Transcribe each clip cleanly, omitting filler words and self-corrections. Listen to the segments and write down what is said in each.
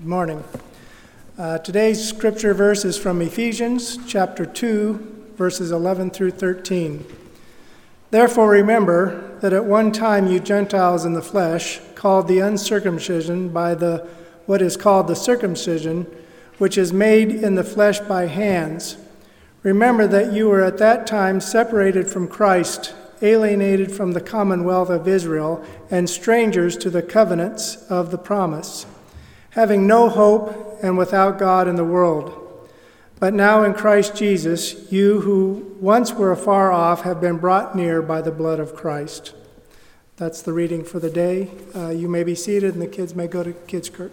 Morning. Today's scripture verse is from Ephesians chapter 2, verses 11 through 13. Therefore remember that at one time you Gentiles in the flesh, called the uncircumcision by what is called the circumcision, which is made in the flesh by hands. Remember that you were at that time separated from Christ, alienated from the commonwealth of Israel, and strangers to the covenants of the promise, having no hope and without God in the world. But now in Christ Jesus, you who once were afar off have been brought near by the blood of Christ. That's the reading for the day. You may be seated and the kids may go to Kids Court.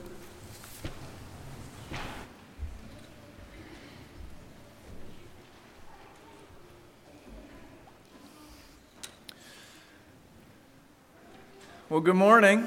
Well, good morning.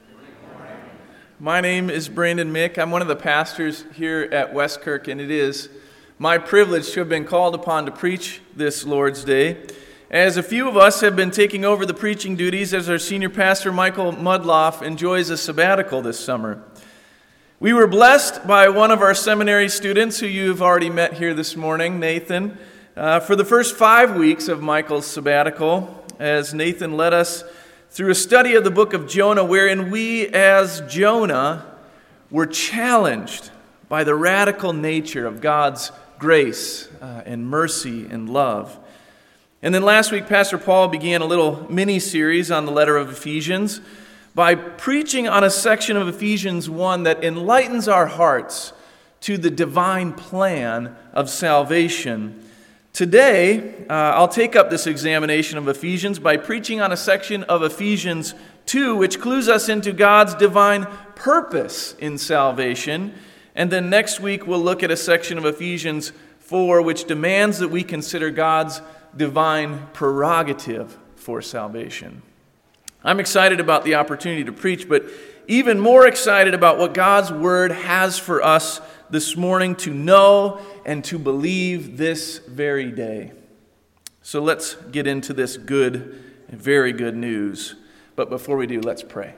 My name is Brandon Mick. I'm one of the pastors here at Westkirk, and it is my privilege to have been called upon to preach this Lord's Day, as a few of us have been taking over the preaching duties as our senior pastor, Michael Mudloff, enjoys a sabbatical this summer. We were blessed by one of our seminary students, who you've already met here this morning, Nathan, for the first 5 weeks of Michael's sabbatical, as Nathan led us through a study of the book of Jonah, wherein we, as Jonah, were challenged by the radical nature of God's grace and mercy and love. And then last week, Pastor Paul began a little mini-series on the letter of Ephesians by preaching on a section of Ephesians 1 that enlightens our hearts to the divine plan of salvation. Today, I'll take up this examination of Ephesians by preaching on a section of Ephesians 2, which clues us into God's divine purpose in salvation. And then next week, we'll look at a section of Ephesians 4, which demands that we consider God's divine prerogative for salvation. I'm excited about the opportunity to preach, but even more excited about what God's Word has for us this morning to know and to believe this very day. So let's get into this good, very good news. But before we do, let's pray.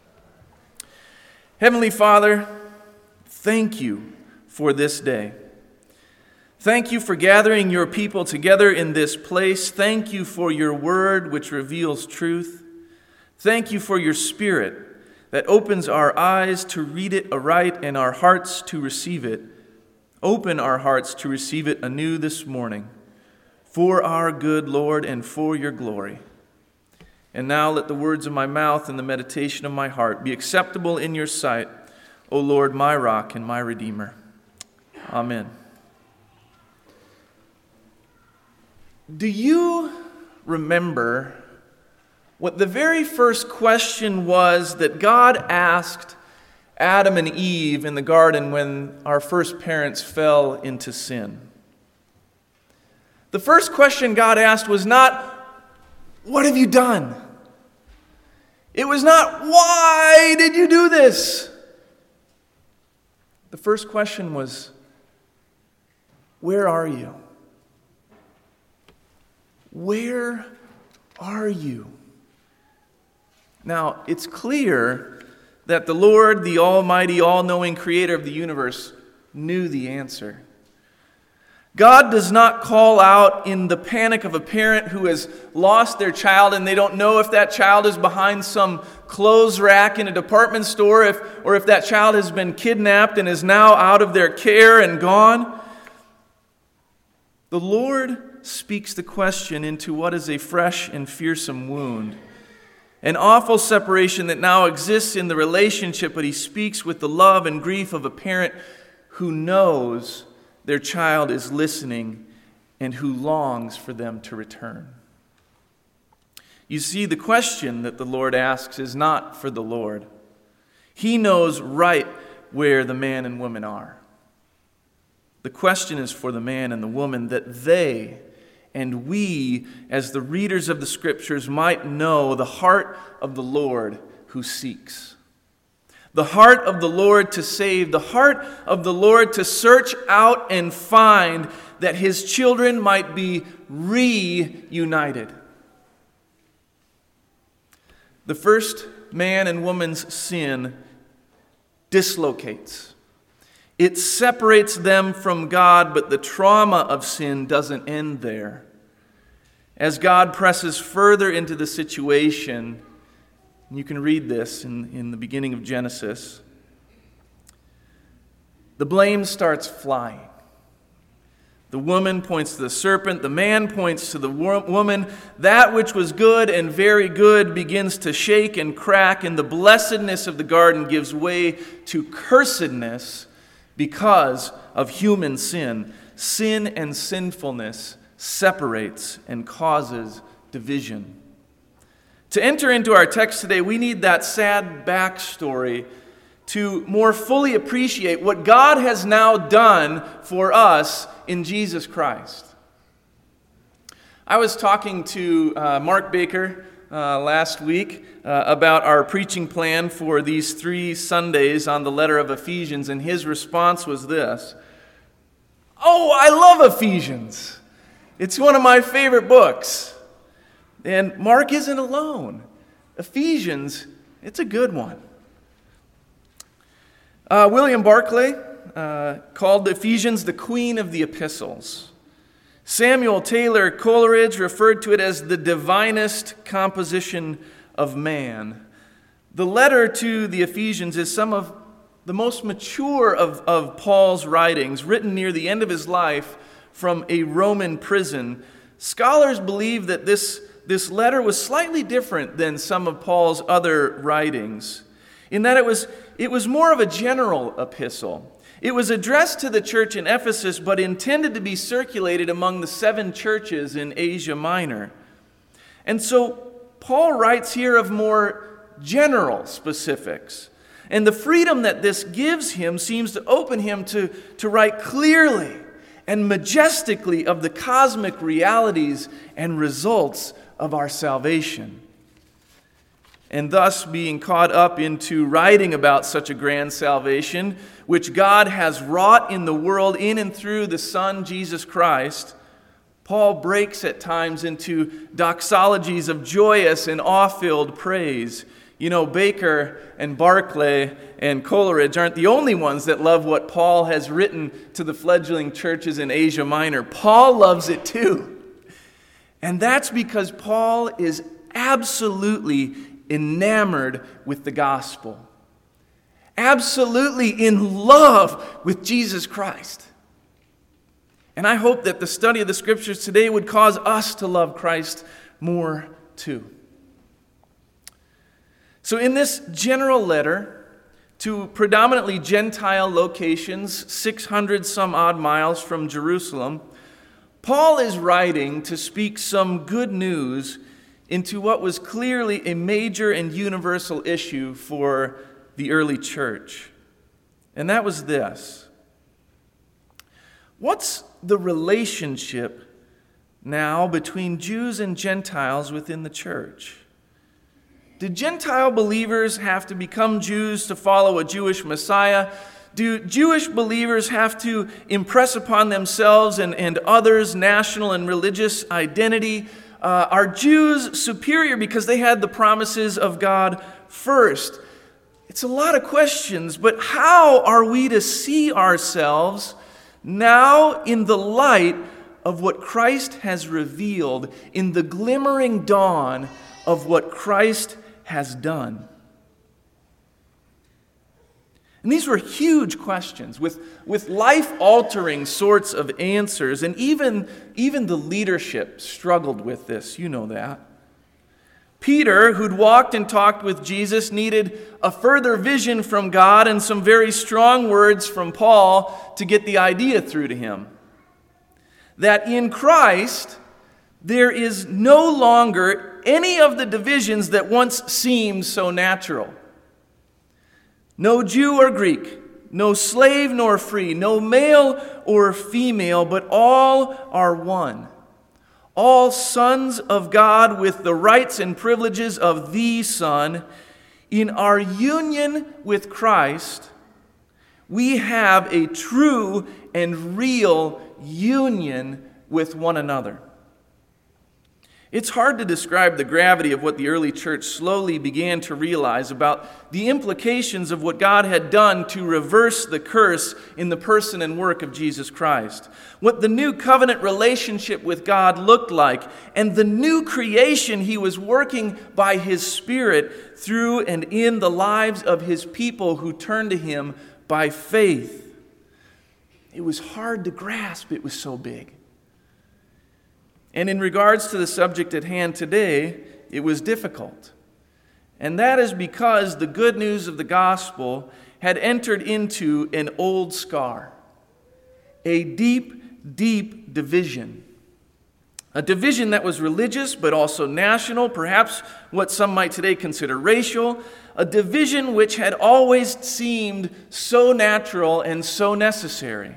Heavenly Father, thank you for this day. Thank you for gathering your people together in this place. Thank you for your word, which reveals truth. Thank you for your Spirit that opens our eyes to read it aright and our hearts to receive it. Open our hearts to receive it anew this morning, for our good, Lord, and for your glory. And now let the words of my mouth and the meditation of my heart be acceptable in your sight, O Lord, my rock and my redeemer. Amen. Do you remember what the very first question was that God asked Adam and Eve in the garden when our first parents fell into sin? The first question God asked was not, "What have you done?" It was not, "Why did you do this?" The first question was, "Where are you? Where are you?" Now, it's clear that the Lord, the Almighty, all-knowing Creator of the universe, knew the answer. God does not call out in the panic of a parent who has lost their child and they don't know if that child is behind some clothes rack in a department store or if that child has been kidnapped and is now out of their care and gone. The Lord speaks the question into what is a fresh and fearsome wound, an awful separation that now exists in the relationship, but he speaks with the love and grief of a parent who knows their child is listening and who longs for them to return. You see, the question that the Lord asks is not for the Lord. He knows right where the man and woman are. The question is for the man and the woman, that they and we, as the readers of the Scriptures, might know the heart of the Lord who seeks. The heart of the Lord to save, the heart of the Lord to search out and find, that his children might be reunited. The first man and woman's sin dislocates It separates them from God, but the trauma of sin doesn't end there. As God presses further into the situation, and you can read this in the beginning of Genesis, the blame starts flying. The woman points to the serpent, the man points to the woman. That which was good and very good begins to shake and crack, and the blessedness of the garden gives way to cursedness because of human sin. Sin and sinfulness separates and causes division. To enter into our text today, we need that sad backstory to more fully appreciate what God has now done for us in Jesus Christ. I was talking to Mark Baker last week about our preaching plan for these 3 Sundays on the letter of Ephesians, and his response was this: "Oh, I love Ephesians. It's one of my favorite books." And Mark isn't alone. Ephesians, it's a good one. William Barclay called Ephesians the queen of the epistles. Samuel Taylor Coleridge referred to it as the divinest composition of man. The letter to the Ephesians is some of the most mature of Paul's writings, written near the end of his life from a Roman prison. Scholars believe that this letter was slightly different than some of Paul's other writings, in that it was more of a general epistle. It was addressed to the church in Ephesus, but intended to be circulated among the 7 churches in Asia Minor. And so Paul writes here of more general specifics. And the freedom that this gives him seems to open him to write clearly and majestically of the cosmic realities and results of our salvation. And thus being caught up into writing about such a grand salvation, which God has wrought in the world in and through the Son, Jesus Christ, Paul breaks at times into doxologies of joyous and awe-filled praise. You know, Baker and Barclay and Coleridge aren't the only ones that love what Paul has written to the fledgling churches in Asia Minor. Paul loves it too. And that's because Paul is absolutely enamored with the gospel. Absolutely in love with Jesus Christ. And I hope that the study of the Scriptures today would cause us to love Christ more too. So in this general letter to predominantly Gentile locations, 600 some odd miles from Jerusalem, Paul is writing to speak some good news into what was clearly a major and universal issue for the early church. And that was this: what's the relationship now between Jews and Gentiles within the church? Did Gentile believers have to become Jews to follow a Jewish Messiah? Do Jewish believers have to impress upon themselves and others national and religious identity? Are Jews superior because they had the promises of God first? It's a lot of questions, but how are we to see ourselves now in the light of what Christ has revealed, in the glimmering dawn of what Christ has done? And these were huge questions with life-altering sorts of answers, and even the leadership struggled with this. You know that. Peter, who'd walked and talked with Jesus, needed a further vision from God and some very strong words from Paul to get the idea through to him. That in Christ, there is no longer any of the divisions that once seemed so natural. No Jew or Greek, no slave nor free, no male or female, but all are one. All sons of God with the rights and privileges of the Son. In our union with Christ, we have a true and real union with one another. It's hard to describe the gravity of what the early church slowly began to realize about the implications of what God had done to reverse the curse in the person and work of Jesus Christ. What the new covenant relationship with God looked like, and the new creation he was working by his Spirit through and in the lives of his people who turned to him by faith. It was hard to grasp, it was so big. And in regards to the subject at hand today, it was difficult. And that is because the good news of the gospel had entered into an old scar, a deep, deep division. A division that was religious but also national, perhaps what some might today consider racial, a division which had always seemed so natural and so necessary.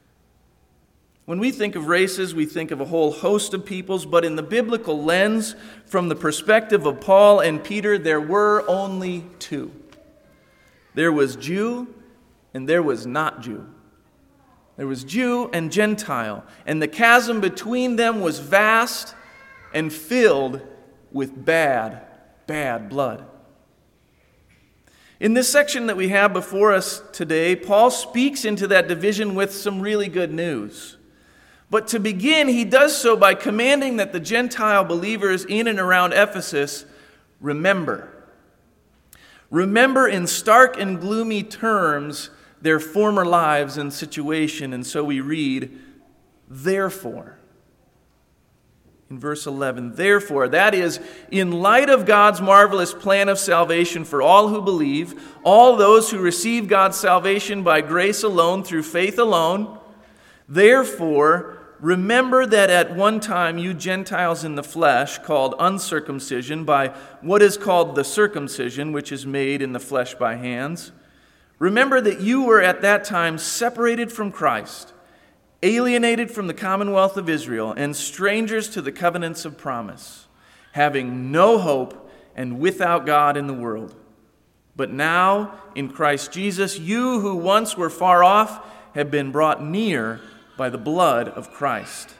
When we think of races, we think of a whole host of peoples, but in the biblical lens, from the perspective of Paul and Peter, there were only two. There was Jew and there was not Jew. There was Jew and Gentile, and the chasm between them was vast and filled with bad, bad blood. In this section that we have before us today, Paul speaks into that division with some really good news. But to begin, he does so by commanding that the Gentile believers in and around Ephesus remember. Remember in stark and gloomy terms their former lives and situation. And so we read, therefore. In verse 11, therefore, that is, in light of God's marvelous plan of salvation for all who believe, all those who receive God's salvation by grace alone, through faith alone, therefore, remember that at one time you Gentiles in the flesh, called uncircumcision by what is called the circumcision, which is made in the flesh by hands. Remember that you were at that time separated from Christ, alienated from the commonwealth of Israel, and strangers to the covenants of promise, having no hope and without God in the world. But now, in Christ Jesus, you who once were far off have been brought near by the blood of Christ.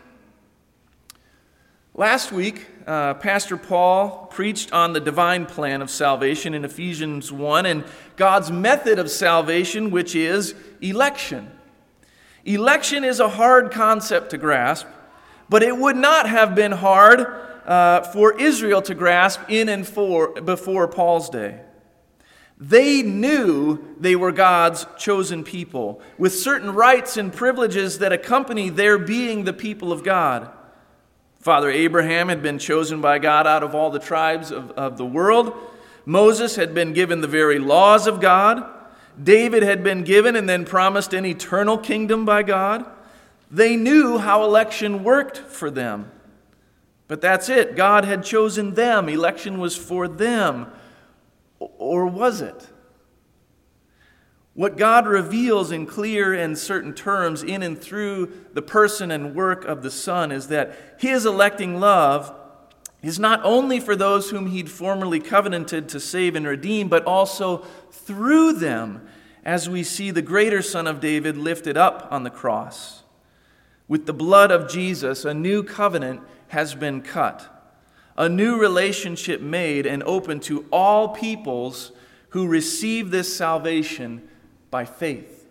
Last week, Pastor Paul preached on the divine plan of salvation in Ephesians 1 and God's method of salvation, which is election. Election is a hard concept to grasp, but it would not have been hard for Israel to grasp in and before Paul's day. They knew they were God's chosen people, with certain rights and privileges that accompany their being the people of God. Father Abraham had been chosen by God out of all the tribes of the world. Moses had been given the very laws of God. David had been given and then promised an eternal kingdom by God. They knew how election worked for them. But that's it. God had chosen them. Election was for them. Or was it? What God reveals in clear and certain terms in and through the person and work of the Son is that his electing love is not only for those whom he'd formerly covenanted to save and redeem, but also through them, as we see the greater Son of David lifted up on the cross. With the blood of Jesus, a new covenant has been cut. A new relationship made and open to all peoples who receive this salvation by faith.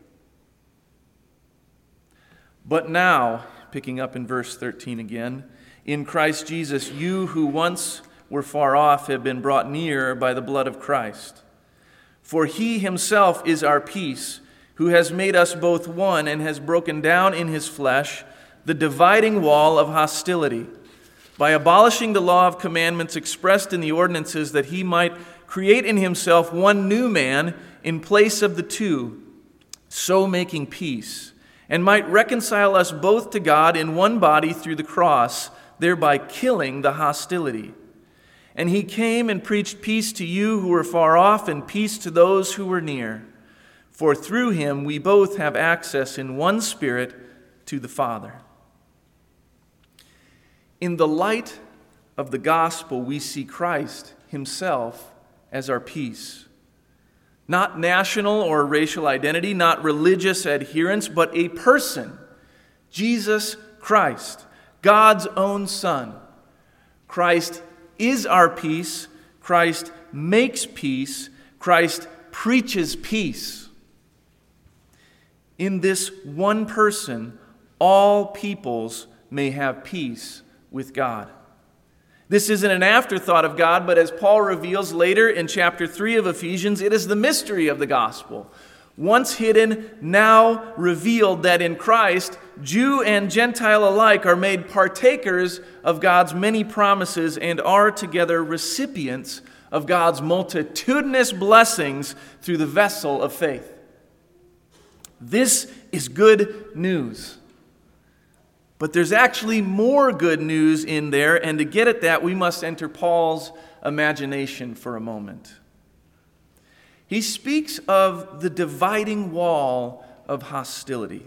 But now, picking up in verse 13 again, in Christ Jesus, you who once were far off have been brought near by the blood of Christ. For he himself is our peace, who has made us both one and has broken down in his flesh the dividing wall of hostility, by abolishing the law of commandments expressed in the ordinances, that he might create in himself one new man in place of the two, so making peace, and might reconcile us both to God in one body through the cross, thereby killing the hostility. And he came and preached peace to you who were far off, and peace to those who were near. For through him we both have access in one Spirit to the Father. In the light of the gospel, we see Christ himself as our peace. Not national or racial identity, not religious adherence, but a person, Jesus Christ, God's own Son, Christ is our peace. Christ makes peace. Christ preaches peace. In this one person, all peoples may have peace with God. This isn't an afterthought of God, but as Paul reveals later in chapter 3 of Ephesians, it is the mystery of the gospel. Once hidden, now revealed, that in Christ, Jew and Gentile alike are made partakers of God's many promises and are together recipients of God's multitudinous blessings through the vessel of faith. This is good news. But there's actually more good news in there, and to get at that, we must enter Paul's imagination for a moment. He speaks of the dividing wall of hostility.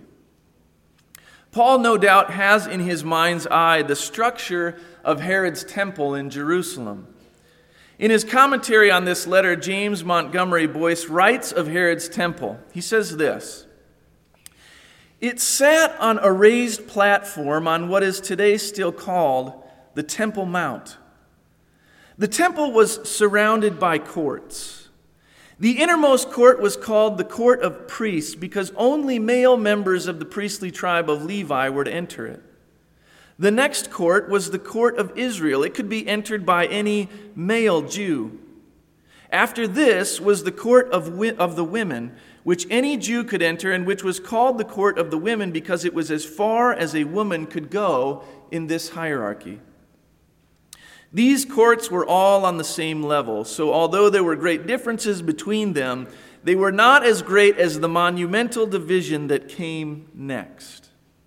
Paul, no doubt, has in his mind's eye the structure of Herod's temple in Jerusalem. In his commentary on this letter, James Montgomery Boyce writes of Herod's temple. He says this: "It sat on a raised platform on what is today still called the Temple Mount. The temple was surrounded by courts. The innermost court was called the Court of Priests because only male members of the priestly tribe of Levi were to enter it. The next court was the Court of Israel. It could be entered by any male Jew. After this was the Court of the Women, which any Jew could enter, and which was called the Court of the Women because it was as far as a woman could go in this hierarchy. These courts were all on the same level, so although there were great differences between them, they were not as great as the monumental division that came next.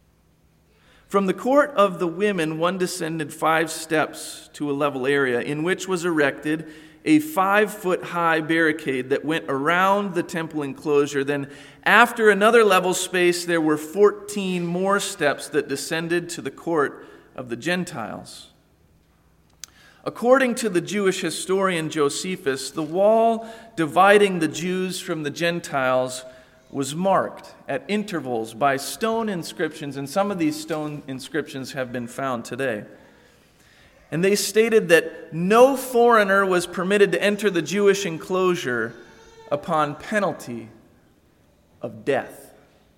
From the Court of the Women, one descended 5 steps to a level area in which was erected a 5-foot-high barricade that went around the temple enclosure. Then, after another level space, there were 14 more steps that descended to the Court of the Gentiles. According to the Jewish historian Josephus, the wall dividing the Jews from the Gentiles was marked at intervals by stone inscriptions, and some of these stone inscriptions have been found today. And they stated that no foreigner was permitted to enter the Jewish enclosure upon penalty of death.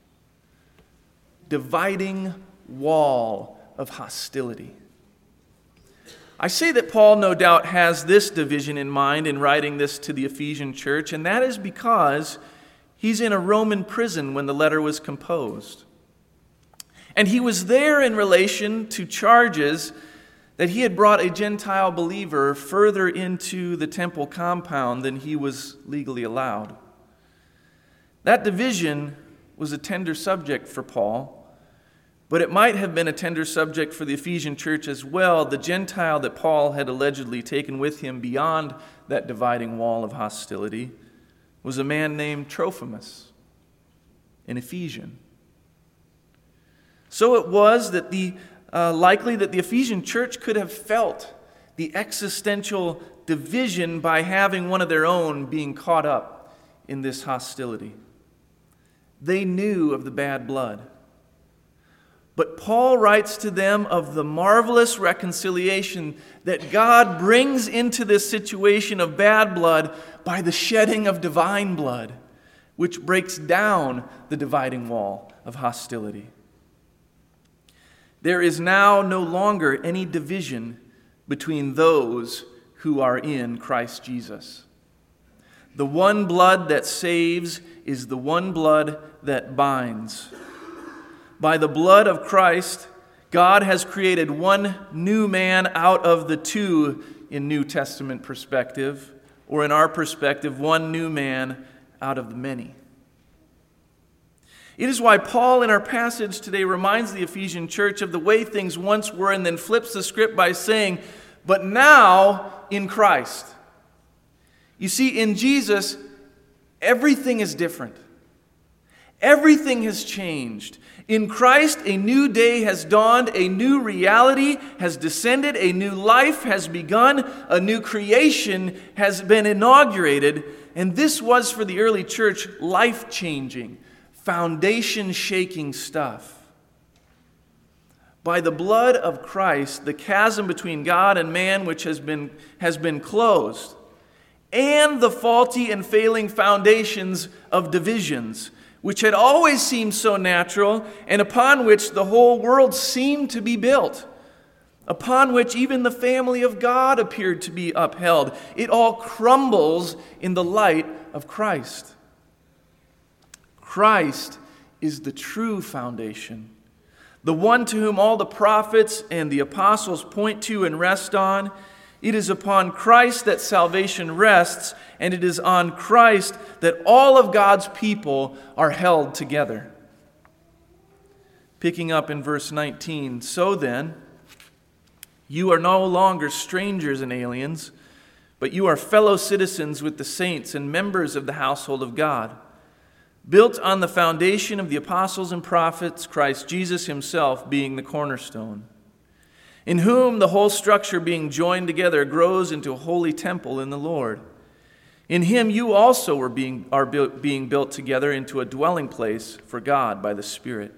Dividing wall of hostility. I say that Paul no doubt has this division in mind in writing this to the Ephesian church, and that is because he's in a Roman prison when the letter was composed. And he was there in relation to charges that he had brought a Gentile believer further into the temple compound than he was legally allowed. That division was a tender subject for Paul, but it might have been a tender subject for the Ephesian church as well. The Gentile that Paul had allegedly taken with him beyond that dividing wall of hostility was a man named Trophimus, an Ephesian. So it was that likely that the Ephesian church could have felt the existential division by having one of their own being caught up in this hostility. They knew of the bad blood. But Paul writes to them of the marvelous reconciliation that God brings into this situation of bad blood by the shedding of divine blood, which breaks down the dividing wall of hostility. There is now no longer any division between those who are in Christ Jesus. The one blood that saves is the one blood that binds. By the blood of Christ, God has created one new man out of the two in New Testament perspective, or in our perspective, one new man out of the many. It is why Paul in our passage today reminds the Ephesian church of the way things once were and then flips the script by saying, but now in Christ. You see, in Jesus, everything is different. Everything has changed. In Christ, a new day has dawned, a new reality has descended, a new life has begun, a new creation has been inaugurated, and this was for the early church life-changing, foundation-shaking stuff. by the blood of Christ, the chasm between God and man which has been closed, and the faulty and failing foundations of divisions, which had always seemed so natural, and upon which the whole world seemed to be built, upon which even the family of God appeared to be upheld. It all crumbles in the light of Christ. Christ is the true foundation, the one to whom all the prophets and the apostles point to and rest on. It is upon Christ that salvation rests, and it is on Christ that all of God's people are held together. Picking up in verse 19, so then, you are no longer strangers and aliens, but you are fellow citizens with the saints and members of the household of God, built on the foundation of the apostles and prophets, Christ Jesus himself being the cornerstone, in whom the whole structure being joined together grows into a holy temple in the Lord. In him you also are being built together into a dwelling place for God by the Spirit.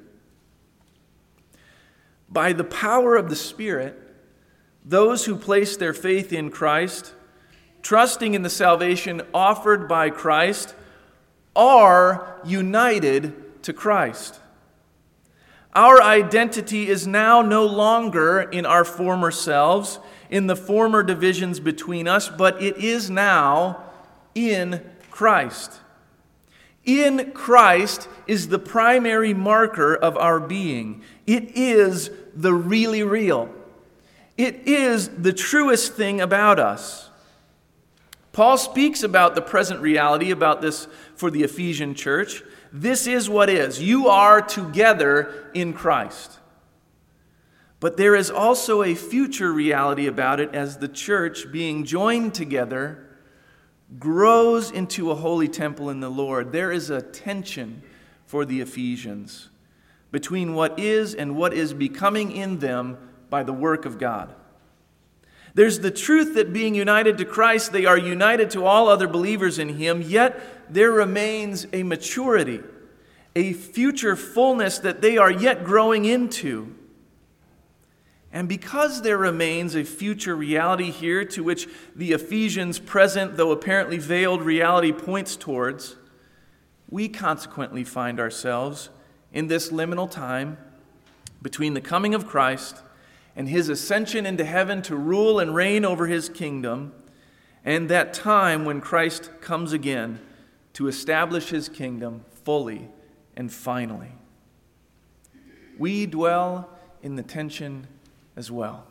By the power of the Spirit, those who place their faith in Christ, trusting in the salvation offered by Christ, are united to Christ. Our identity is now no longer in our former selves, in the former divisions between us, but it is now in Christ. In Christ is the primary marker of our being. It is the really real. It is the truest thing about us. Paul speaks about the present reality about this for the Ephesian church. This is what is. You are together in Christ. But there is also a future reality about it as the church, being joined together, grows into a holy temple in the Lord. There is a tension for the Ephesians between what is and what is becoming in them by the work of God. There's the truth that being united to Christ, they are united to all other believers in him, yet there remains a maturity, a future fullness that they are yet growing into. And because there remains a future reality here to which the Ephesians' present, though apparently veiled reality points towards, we consequently find ourselves in this liminal time between the coming of Christ and his ascension into heaven to rule and reign over his kingdom, and that time when Christ comes again to establish his kingdom fully and finally. We dwell in the tension as well.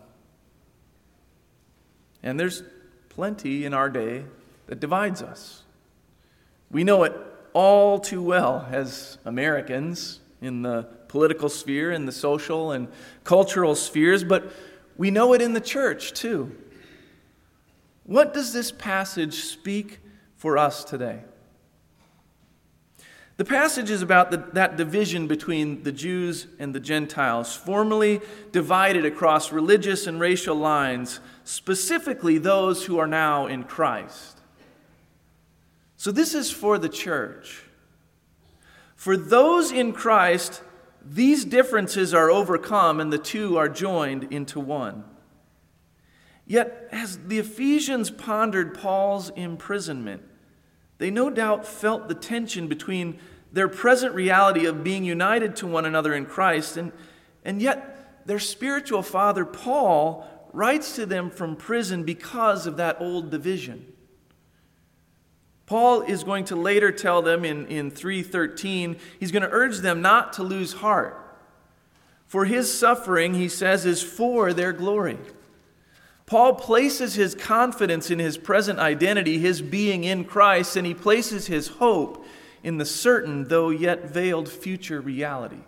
And there's plenty in our day that divides us. We know it all too well as Americans in the political sphere, in the social and cultural spheres, but we know it in the church too. What does this passage speak for us today? The passage is about that division between the Jews and the Gentiles, formerly divided across religious and racial lines, specifically those who are now in Christ. So this is for the church. For those in Christ, these differences are overcome and the two are joined into one. Yet, as the Ephesians pondered Paul's imprisonment, they no doubt felt the tension between their present reality of being united to one another in Christ, and yet their spiritual father, Paul, writes to them from prison because of that old division. Paul is going to later tell them in 3:13, he's going to urge them not to lose heart. For his suffering, he says, is for their glory. Paul places his confidence in his present identity, his being in Christ, and he places his hope in the certain, though yet veiled, future reality.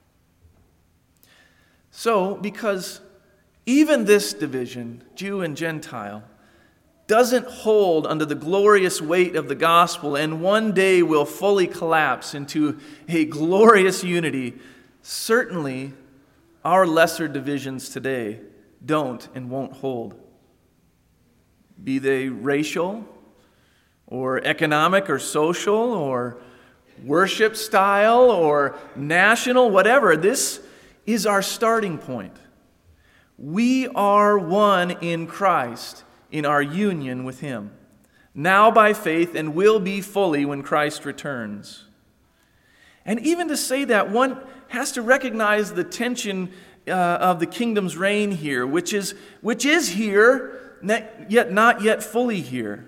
So, because even this division, Jew and Gentile, doesn't hold under the glorious weight of the gospel and one day will fully collapse into a glorious unity, certainly our lesser divisions today don't and won't hold. Be they racial or economic or social or worship style or national, whatever, this is our starting point. We are one in Christ in our union with Him, now by faith, and will be fully when Christ returns. And even to say that, one has to recognize the tension of the kingdom's reign here, which is here, yet not yet fully here.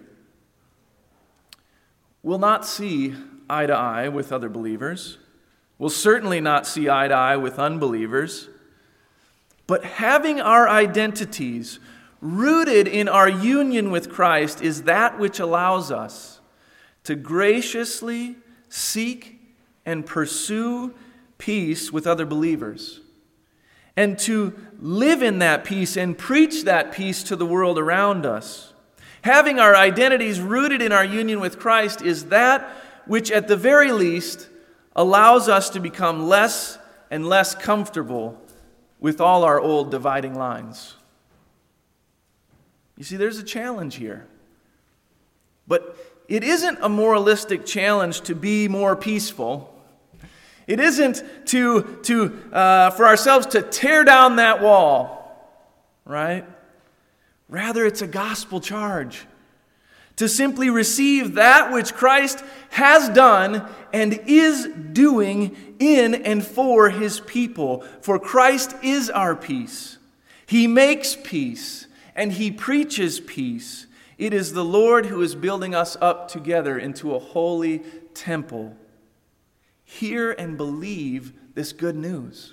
We'll not see eye to eye with other believers. We'll certainly not see eye to eye with unbelievers. But having our identities rooted in our union with Christ is that which allows us to graciously seek and pursue peace with other believers, and to live in that peace and preach that peace to the world around us. Having our identities rooted in our union with Christ is that which, at the very least, allows us to become less and less comfortable with all our old dividing lines. You see, there's a challenge here. But it isn't a moralistic challenge to be more peaceful. It isn't for ourselves to tear down that wall, right? Rather, it's a gospel charge to simply receive that which Christ has done and is doing in and for His people. For Christ is our peace. He makes peace, and He preaches peace. It is the Lord who is building us up together into a holy temple. Hear and believe this good news.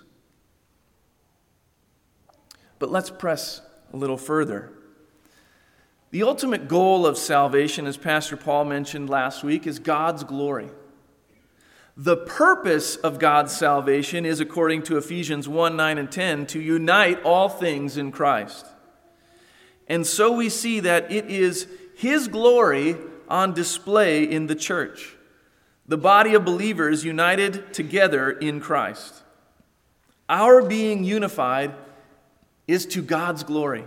But let's press a little further. The ultimate goal of salvation, as Pastor Paul mentioned last week, is God's glory. The purpose of God's salvation is, according to Ephesians 1, 9, and 10, to unite all things in Christ. And so we see that it is His glory on display in the church, the body of believers united together in Christ. Our being unified is to God's glory.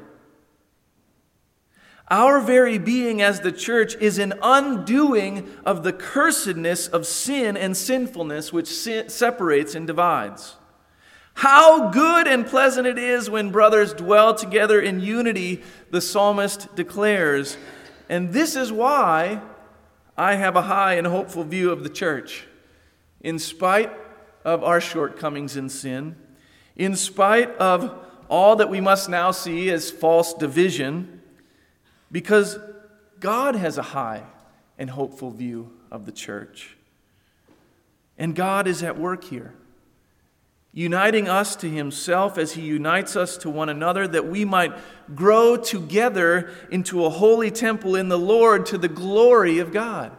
Our very being as the church is an undoing of the cursedness of sin and sinfulness which separates and divides. How good and pleasant it is when brothers dwell together in unity, the psalmist declares. And this is why I have a high and hopeful view of the church. In spite of our shortcomings in sin, in spite of all that we must now see as false division, because God has a high and hopeful view of the church. And God is at work here, uniting us to Himself as He unites us to one another, that we might grow together into a holy temple in the Lord to the glory of God.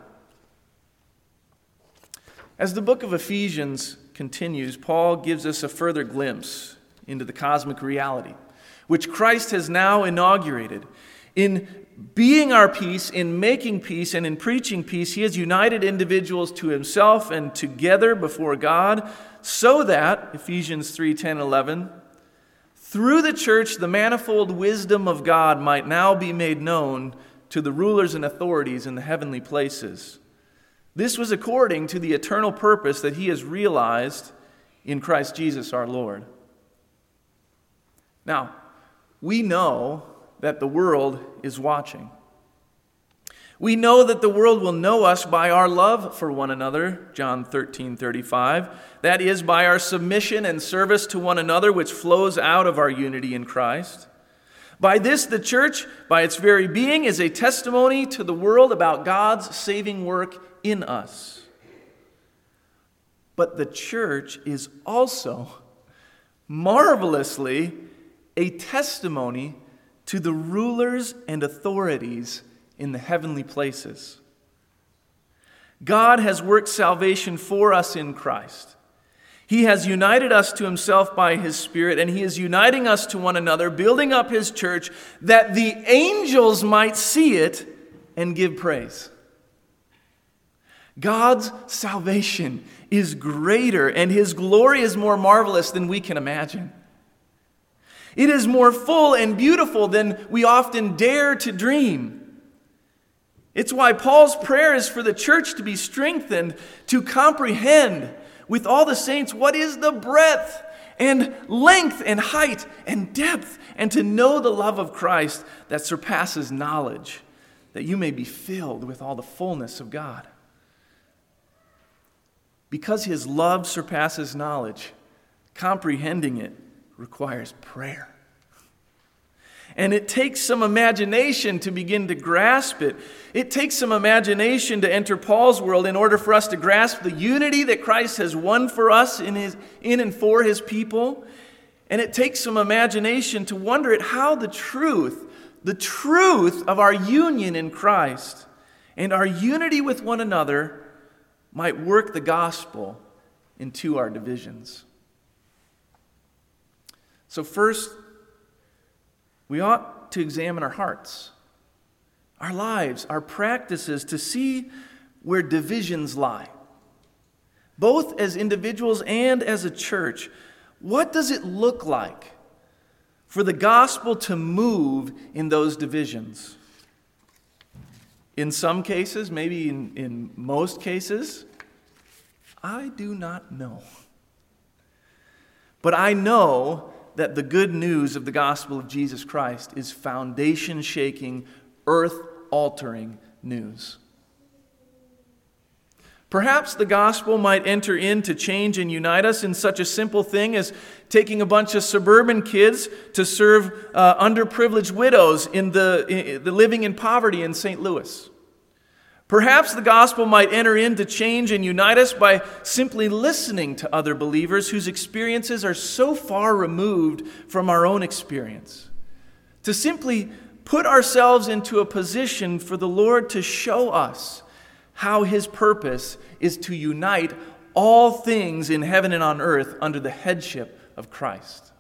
As the book of Ephesians continues, Paul gives us a further glimpse into the cosmic reality, which Christ has now inaugurated. In being our peace, in making peace, and in preaching peace, He has united individuals to Himself and together before God, so that, Ephesians 3, 10, 11, through the church the manifold wisdom of God might now be made known to the rulers and authorities in the heavenly places. This was according to the eternal purpose that He has realized in Christ Jesus our Lord. Now, we know that the world is watching. We know that the world will know us by our love for one another, John 13:35. That is, by our submission and service to one another, which flows out of our unity in Christ. By this, the church, by its very being, is a testimony to the world about God's saving work in us. But the church is also marvelously a testimony to the rulers and authorities in the heavenly places. God has worked salvation for us in Christ. He has united us to Himself by His Spirit, and He is uniting us to one another, building up His church, that the angels might see it and give praise. God's salvation is greater, and His glory is more marvelous than we can imagine. It is more full and beautiful than we often dare to dream. It's why Paul's prayer is for the church to be strengthened to comprehend with all the saints what is the breadth and length and height and depth, and to know the love of Christ that surpasses knowledge, that you may be filled with all the fullness of God. Because his love surpasses knowledge, comprehending it requires prayer. And it takes some imagination to begin to grasp it. It takes some imagination to enter Paul's world in order for us to grasp the unity that Christ has won for us in and for his people. And it takes some imagination to wonder at how the truth of our union in Christ and our unity with one another might work the gospel into our divisions. So first, we ought to examine our hearts, our lives, our practices to see where divisions lie. Both as individuals and as a church, what does it look like for the gospel to move in those divisions? In some cases, maybe in most cases, I do not know. But I know that the good news of the gospel of Jesus Christ is foundation-shaking, earth-altering news. Perhaps the gospel might enter in to change and unite us in such a simple thing as taking a bunch of suburban kids to serve underprivileged widows in the living in poverty in St. Louis. Perhaps the gospel might enter in to change and unite us by simply listening to other believers whose experiences are so far removed from our own experience. To simply put ourselves into a position for the Lord to show us how his purpose is to unite all things in heaven and on earth under the headship of Christ.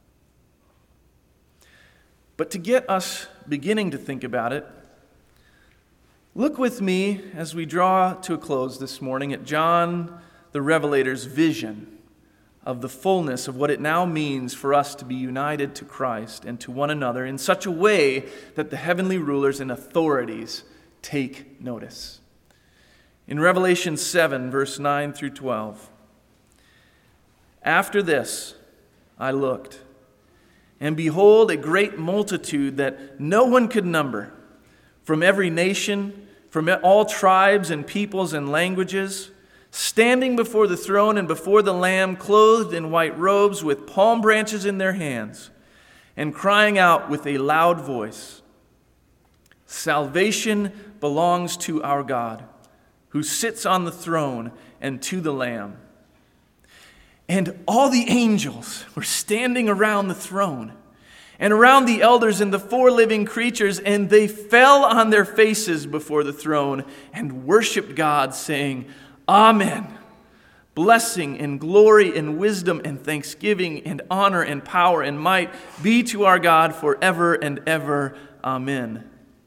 But to get us beginning to think about it, look with me as we draw to a close this morning at John the Revelator's vision of the fullness of what it now means for us to be united to Christ and to one another in such a way that the heavenly rulers and authorities take notice. In Revelation 7, verse 9 through 12, after this I looked, and behold, a great multitude that no one could number, from every nation, from all tribes and peoples and languages, standing before the throne and before the Lamb, clothed in white robes with palm branches in their hands, and crying out with a loud voice, "Salvation belongs to our God, who sits on the throne, and to the Lamb." And all the angels were standing around the throne and around the elders and the four living creatures, and they fell on their faces before the throne and worshiped God, saying, "Amen. Blessing and glory and wisdom and thanksgiving and honor and power and might be to our God forever and ever. Amen."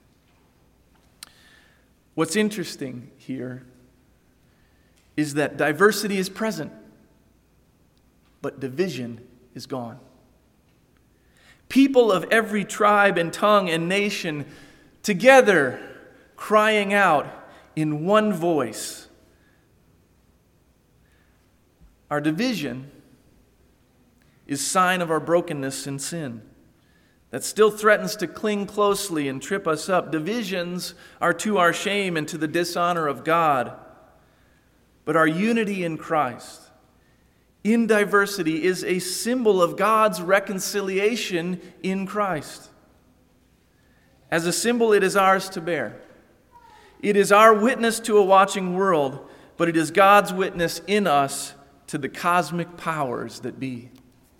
What's interesting here is that diversity is present, but division is gone. People of every tribe and tongue and nation together crying out in one voice. Our division is sign of our brokenness and sin that still threatens to cling closely and trip us up. Divisions are to our shame and to the dishonor of God. But our unity in Christ, in diversity, is a symbol of God's reconciliation in Christ. As a symbol, it is ours to bear. It is our witness to a watching world, but it is God's witness in us to the cosmic powers that be.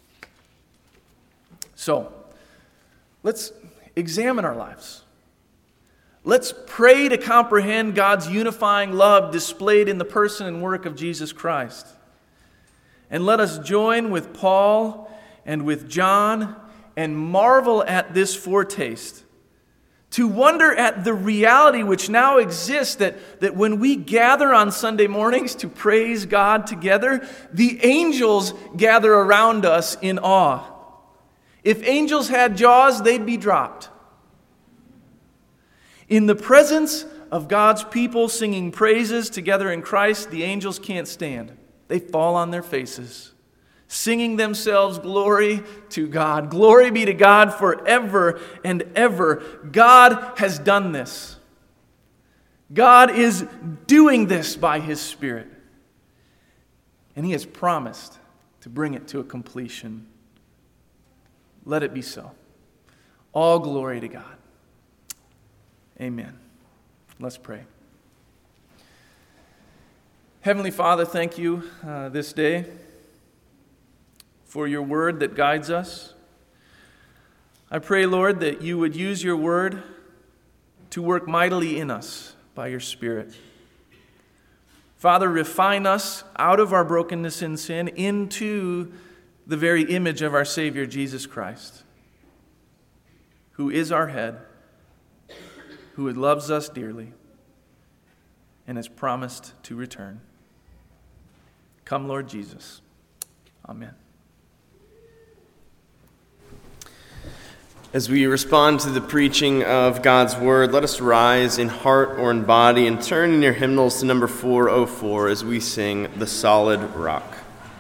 So, let's examine our lives. Let's pray to comprehend God's unifying love displayed in the person and work of Jesus Christ. And let us join with Paul and with John and marvel at this foretaste, to wonder at the reality which now exists that when we gather on Sunday mornings to praise God together, the angels gather around us in awe. If angels had jaws, they'd be dropped. In the presence of God's people singing praises together in Christ, the angels can't stand. they fall on their faces, singing themselves glory to God. Glory be to God forever and ever. God has done this. God is doing this by His Spirit. And He has promised to bring it to a completion. Let it be so. All glory to God. Amen. Let's pray. Heavenly Father, thank you this day for your word that guides us. I pray, Lord, that you would use your word to work mightily in us by your Spirit. Father, refine us out of our brokenness and sin into the very image of our Savior, Jesus Christ, who is our head, who loves us dearly, and has promised to return. Come, Lord Jesus. Amen. As we respond to the preaching of God's Word, let us rise in heart or in body and turn in your hymnals to number 404 as we sing The Solid Rock.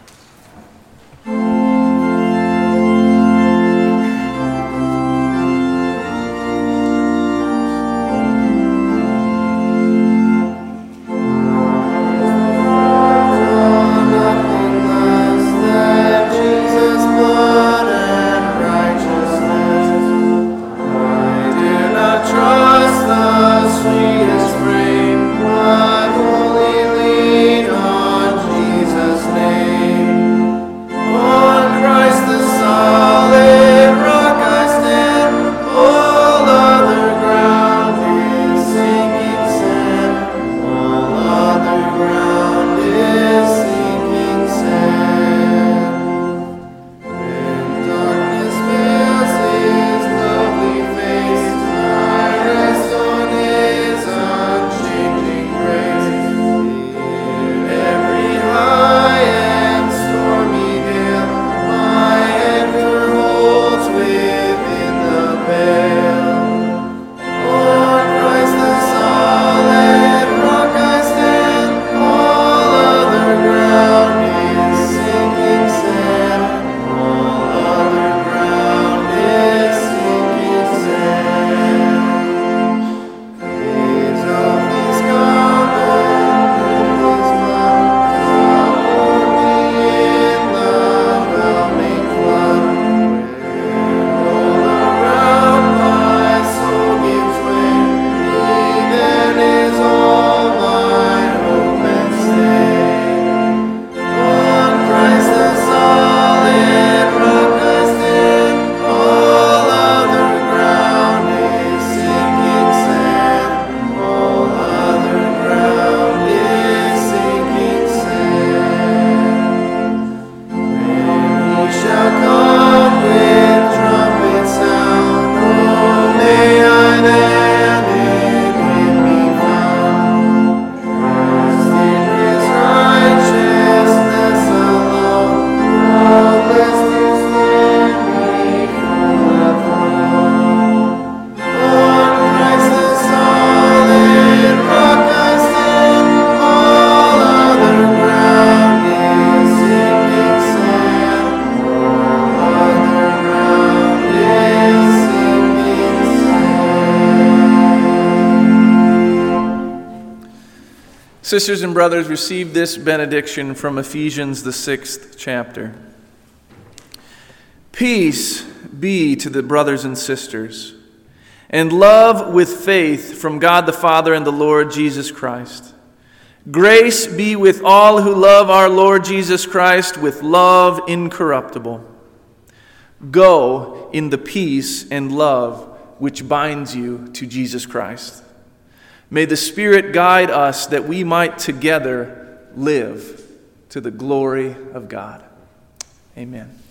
Sisters and brothers, receive this benediction from Ephesians, the 6th chapter. Peace be to the brothers and sisters, and love with faith from God the Father and the Lord Jesus Christ. Grace be with all who love our Lord Jesus Christ with love incorruptible. Go in the peace and love which binds you to Jesus Christ. May the Spirit guide us that we might together live to the glory of God. Amen.